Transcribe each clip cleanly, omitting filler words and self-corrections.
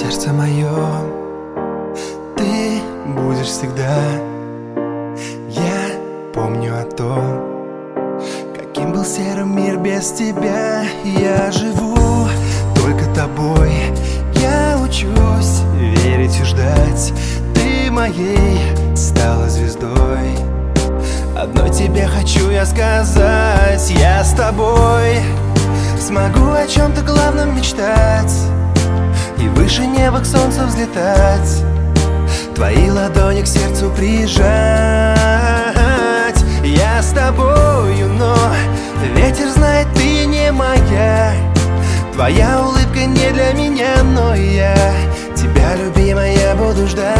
сердце мое, ты будешь всегда. Я помню о том, каким был серым мир без тебя. Я живу только тобой, я учусь верить и ждать. Ты моей стала звездой. Одной тебе хочу я сказать: я с тобой смогу о чем-то главном мечтать и выше неба к солнцу взлетать, твои ладони к сердцу прижать. Я с тобою, но ветер знает, ты не моя. Твоя улыбка не для меня, но я тебя, любимая, буду ждать.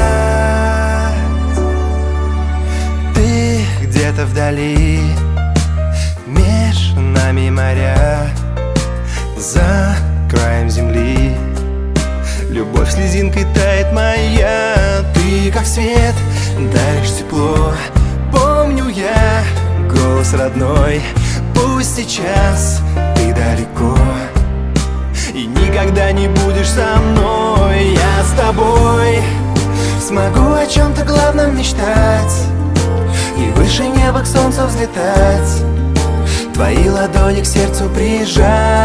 Ты где-то вдали, меж нами моря, за краем земли любовь слезинкой тает моя. Ты как свет, даришь тепло. Помню я голос родной. Пусть сейчас ты далеко и никогда не будешь со мной. Я с тобой смогу о чем-то главном мечтать и выше неба к солнцу взлетать, твои ладони к сердцу прижать.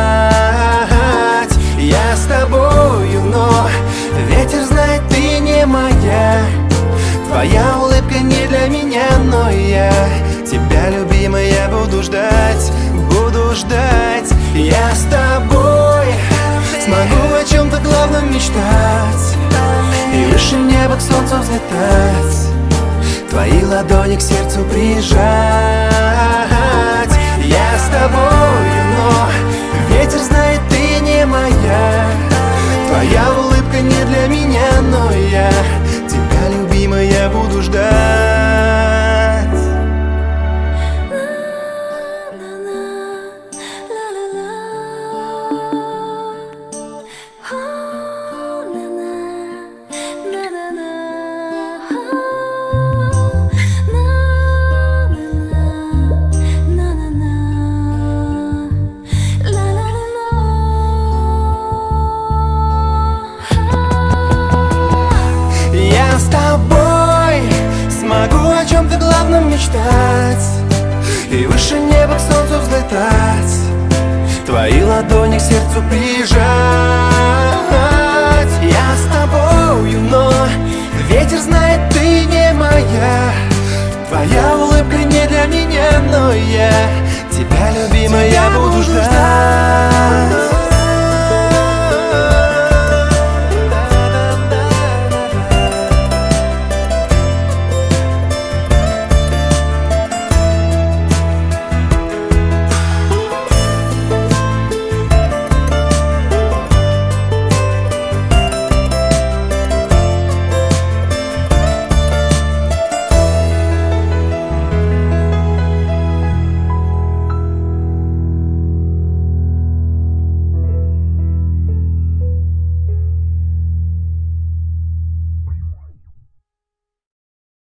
Я с тобою, но ветер знает, ты не моя. Твоя улыбка не для меня, но я тебя, любимая, буду ждать, буду ждать. Я с тобой смогу о чем-то главном мечтать и выше неба к солнцу взлетать, твои ладони к сердцу прижать. Я с тобою, но ветер знает, ты не моя. Твоя улыбка не для меня, но я тебя, любимая, буду ждать. Я с тобой смогу о чем-то главном мечтать и выше неба к солнцу взлетать, твои ладони к сердцу прижать. Я с тобою, но ветер знает, ты не моя. Твоя улыбка не для меня, но я тебя, любимая, буду ждать.